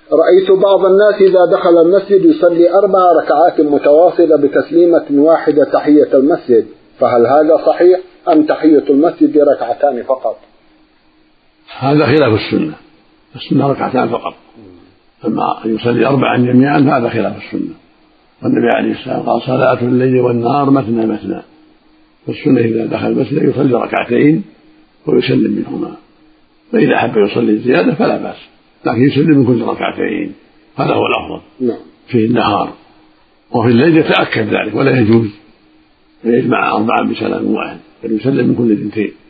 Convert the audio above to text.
رأيت بعض الناس إذا دخل المسجد يصلي 4 ركعات متواصلة بتسليمة واحدة تحية المسجد، فهل هذا صحيح أم تحية المسجد 2 ركعتان فقط؟ هذا خلاف السنة. السنة 2 ركعتان فقط، أما أن يصلي 4 جميعا فهذا خلاف السنة. والنبي عليه السلام قال صلاة الليل والنهار مثنى مثنى، والسنة إذا دخل المسجد يصلي 2 ركعتين ويسلم منهما، فإذا حب يصلي زيادة فلا بأس، لكن يسلم من كل 2 ركعتين، هذا هو الأفضل في النهار. وفي الليل يتأكد ذلك ولا يجوز يجمع 4 بسلام واحد، بل يسلم من كل 2.